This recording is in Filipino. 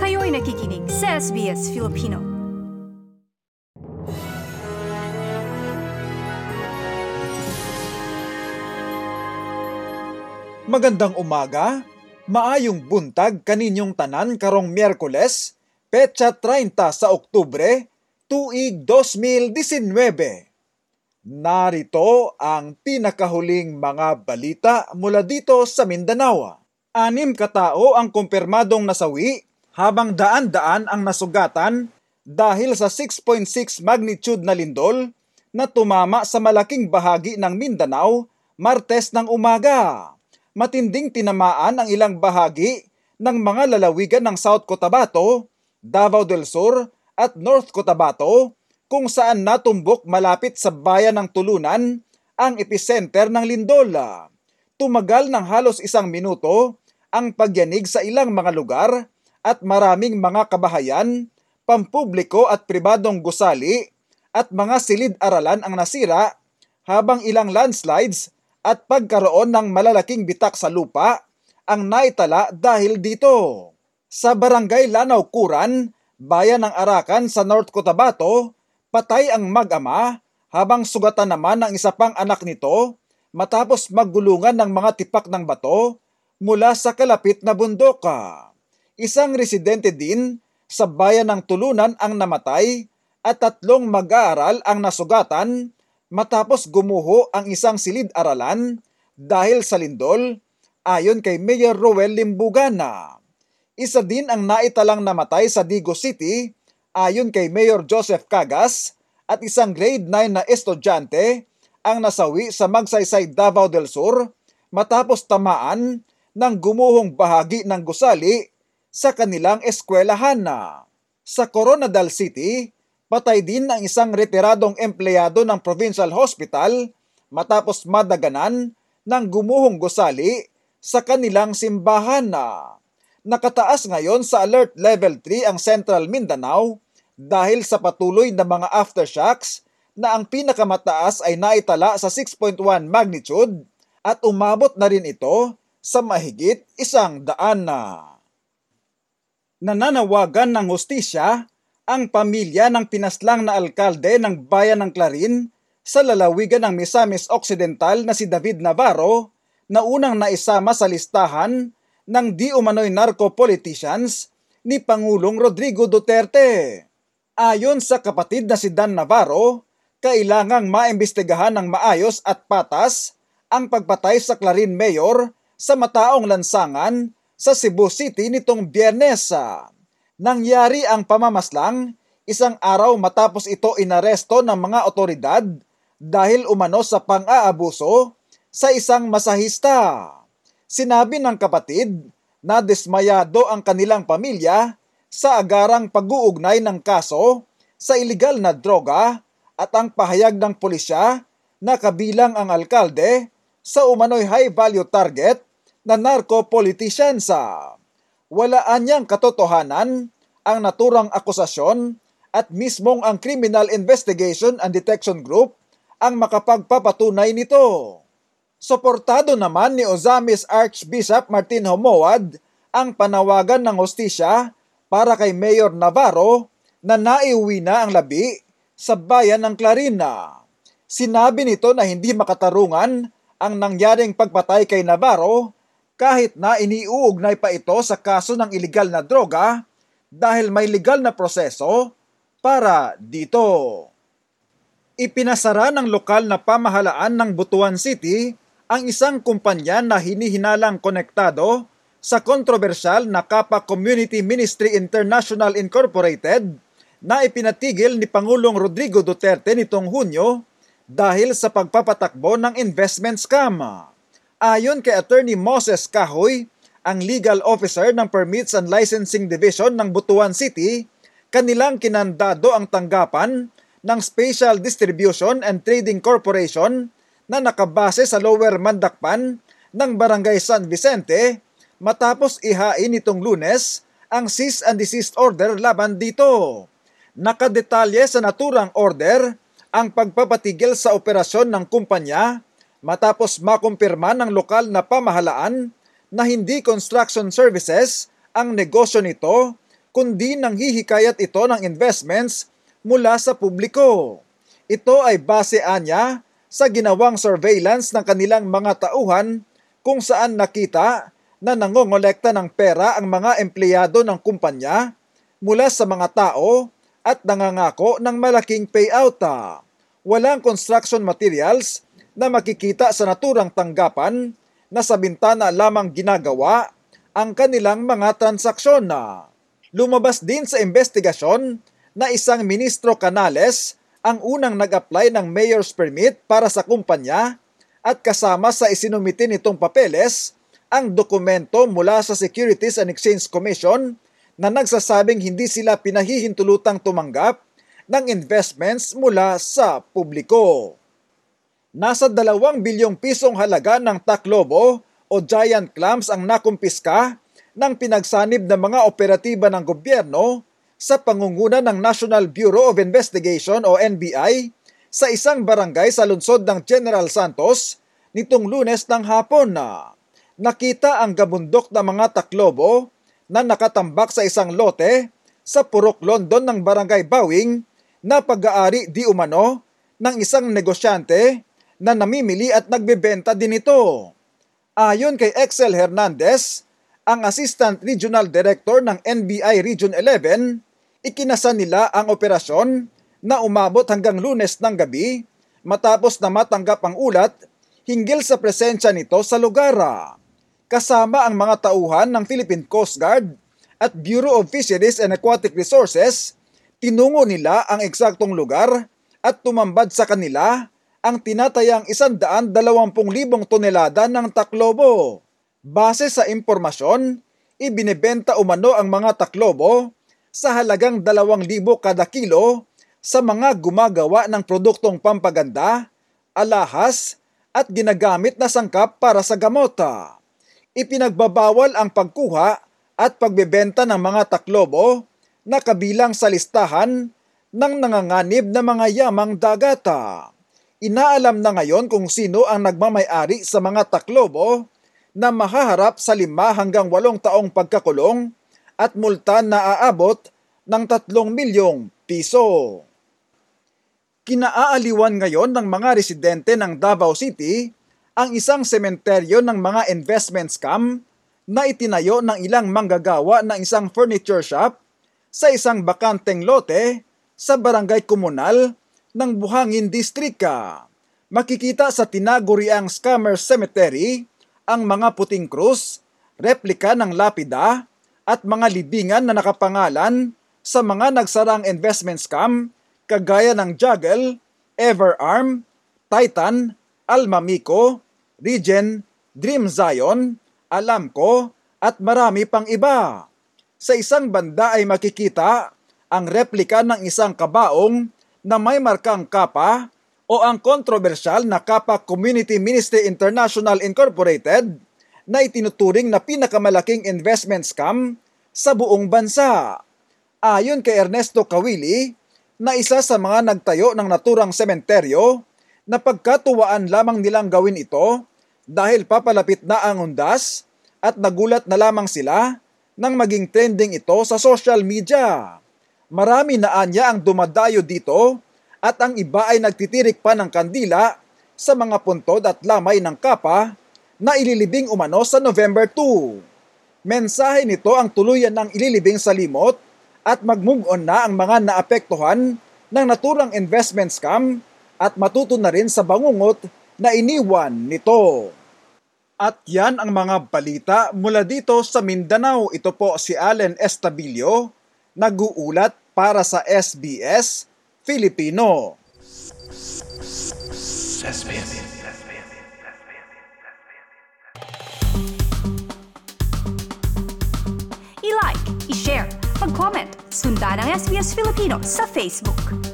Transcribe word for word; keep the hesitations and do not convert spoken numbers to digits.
Kayo'y nakikinig sa S B S Filipino. Magandang umaga, maayong buntag kaninyong tanan karong Miyerkules, petsa treinta sa Oktubre, tuig two thousand nineteen. Narito ang pinakahuling mga balita mula dito sa Mindanao. Anim katao ang kumpirmadong nasawi habang daan-daan ang nasugatan dahil sa six point six magnitude na lindol na tumama sa malaking bahagi ng Mindanao Martes ng umaga. Matinding tinamaan ang ilang bahagi ng mga lalawigan ng South Cotabato, Davao del Sur at North Cotabato kung saan natumbok malapit sa bayan ng Tulunan ang epicenter ng lindol. Tumagal ng halos isang minuto ang pagyanig sa ilang mga lugar at maraming mga kabahayan, pampubliko at pribadong gusali at mga silid-aralan ang nasira habang ilang landslides at pagkaroon ng malalaking bitak sa lupa ang naitala dahil dito. Sa barangay Lanao Kuran, bayan ng Arakan sa North Cotabato, patay ang mag-ama habang sugatan naman ang isa pang anak nito matapos maggulungan ng mga tipak ng bato mula sa kalapit na bundok. Isang residente din sa bayan ng Tulunan ang namatay at tatlong mag-aaral ang nasugatan matapos gumuho ang isang silid-aralan dahil sa lindol, ayon kay Mayor Roel Limbugan. Isa din ang naitalang namatay sa Digos City, ayon kay Mayor Joseph Cagas, at isang grade nine na estudyante ang nasawi sa Magsaysay, Davao del Sur matapos tamaan ng gumuhong bahagi ng gusali sa kanilang eskwelahan. Sa Coronadal City, patay din ang isang retiradong empleyado ng Provincial Hospital matapos madaganan ng gumuhong gusali sa kanilang simbahan. Nakataas ngayon sa Alert Level three ang Central Mindanao dahil sa patuloy na mga aftershocks na ang pinakamataas ay naitala sa six point one magnitude at umabot na rin ito sa mahigit isang daan na. Nananawagan ng hustisya ang pamilya ng pinaslang na alkalde ng bayan ng Clarin sa lalawigan ng Misamis Occidental na si David Navarro na unang naisama sa listahan ng di umano'y narco-politicians ni Pangulong Rodrigo Duterte. Ayon sa kapatid na si Dan Navarro, kailangang maimbestigahan ng maayos at patas ang pagpatay sa Clarin Mayor sa mataong lansangan sa Cebu City nitong Biyernes. Nangyari ang pamamaslang isang araw matapos ito inaresto ng mga otoridad dahil umano sa pang-aabuso sa isang masahista. Sinabi ng kapatid na dismayado ang kanilang pamilya sa agarang pag-uugnay ng kaso sa iligal na droga at ang pahayag ng pulisya na kabilang ang alkalde sa umano'y high-value target na narco-politicians. Walaan niyang katotohanan ang naturang akusasyon at mismong ang Criminal Investigation and Detection Group ang makapagpapatunay nito. Suportado naman ni Ozamis Archbishop Martin Homoad ang panawagan ng hustisya para kay Mayor Navarro na naiuwi na ang labi sa bayan ng Clarin. Sinabi nito na hindi makatarungan ang nangyaring pagpatay kay Navarro kahit na iniuugnay pa ito sa kaso ng iligal na droga dahil may legal na proseso para dito. Ipinasara ng lokal na pamahalaan ng Butuan City ang isang kumpanya na hinihinalang konektado sa kontrobersyal na Kapa Community Ministry International Incorporated na ipinatigil ni Pangulong Rodrigo Duterte nitong Hunyo dahil sa pagpapatakbo ng investment scam. Ayon kay Attorney Moses Kahoy, ang legal officer ng Permits and Licensing Division ng Butuan City, kanilang kinandado ang tanggapan ng Special Distribution and Trading Corporation na nakabase sa Lower Mandakpan ng Barangay San Vicente matapos ihain nitong Lunes ang cease and desist order laban dito. Nakadetalye sa naturang order ang pagpapatigil sa operasyon ng kumpanya matapos makumpirma ng lokal na pamahalaan na hindi construction services ang negosyo nito kundi nanghihikayat ito ng investments mula sa publiko. Ito ay base anya sa ginawang surveillance ng kanilang mga tauhan kung saan nakita na nangongolekta ng pera ang mga empleyado ng kumpanya mula sa mga tao at nangangako ng malaking payout. Walang construction materials na makikita sa naturang tanggapan na sa bintana lamang ginagawa ang kanilang mga transaksyon. Lumabas din sa investigasyon na isang ministro Canales ang unang nag-apply ng mayor's permit para sa kumpanya at kasama sa isinumite nitong papeles ang dokumento mula sa Securities and Exchange Commission na nagsasabing hindi sila pinahihintulutang tumanggap ng investments mula sa publiko. Nasa dalawang bilyong pisong halaga ng Taclobo o giant clams ang nakumpiska ng pinagsanib ng mga operatiba ng gobyerno sa pangunguna ng National Bureau of Investigation o N B I sa isang barangay sa lungsod ng General Santos nitong Lunes ng hapon. Na nakita ang gabundok na mga Taclobo na nakatambak sa isang lote sa Purok London ng Barangay Bawing na pag-aari di umano ng isang negosyante na namimili at nagbebenta din ito. Ayon kay Excel Hernandez, ang Assistant Regional Director ng N B I Region eleven, ikinasa nila ang operasyon na umabot hanggang Lunes ng gabi matapos na matanggap ang ulat hinggil sa presensya nito sa lugar. Kasama ang mga tauhan ng Philippine Coast Guard at Bureau of Fisheries and Aquatic Resources, tinungo nila ang eksaktong lugar at tumambad sa kanila ang tinatayang isang daan dalawampung libong tonelada ng Taclobo. Base sa impormasyon, ibinebenta umano ang mga Taclobo sa halagang dalawang libo kada kilo sa mga gumagawa ng produktong pampaganda, alahas at ginagamit na sangkap para sa gamot. Ipinagbabawal ang pagkuha at pagbebenta ng mga Taclobo na kabilang sa listahan ng nanganganib na mga yamang dagat. Inaalam na ngayon kung sino ang nagmamay-ari sa mga Taclobo na mahaharap sa lima hanggang walong taong pagkakulong at multa na aabot ng tatlong milyong piso. Kinaaaliwan ngayon ng mga residente ng Davao City ang isang sementeryo ng mga investment scam na itinayo ng ilang manggagawa ng isang furniture shop sa isang bakanteng lote sa barangay komunal ng Buhangin District. Makikita sa tinaguriang Scammer Cemetery ang mga puting krus, replika ng lapida at mga libingan na nakapangalan sa mga nagsarang investment scam kagaya ng Jaggle, Everarm, Titan, Almamico, Regen, Dream Zion, Alamco at marami pang iba. Sa isang banda ay makikita ang replika ng isang kabaong na may markang Kappa o ang kontrobersyal na Kappa Community Ministry International Incorporated na itinuturing na pinakamalaking investment scam sa buong bansa. Ayon kay Ernesto Kawili, na isa sa mga nagtayo ng naturang sementeryo, na pagkatuwaan lamang nilang gawin ito dahil papalapit na ang undas at nagulat na lamang sila nang maging trending ito sa social media. Marami na anya ang dumadayo dito at ang iba ay nagtitirik pa ng kandila sa mga puntod at lamay ng Kappa na ililibing umano sa November second. Mensahe nito ang tuluyan ng ililibing sa limot at mag-move on na ang mga naapektuhan ng naturang investment scam at matuto na rin sa bangungot na iniwan nito. At yan ang mga balita mula dito sa Mindanao. Ito po si Allen Estabilio, nag-uulat para sa S B S Filipino. I-like, i-share, mag-comment, sundan ang S B S Filipino sa Facebook.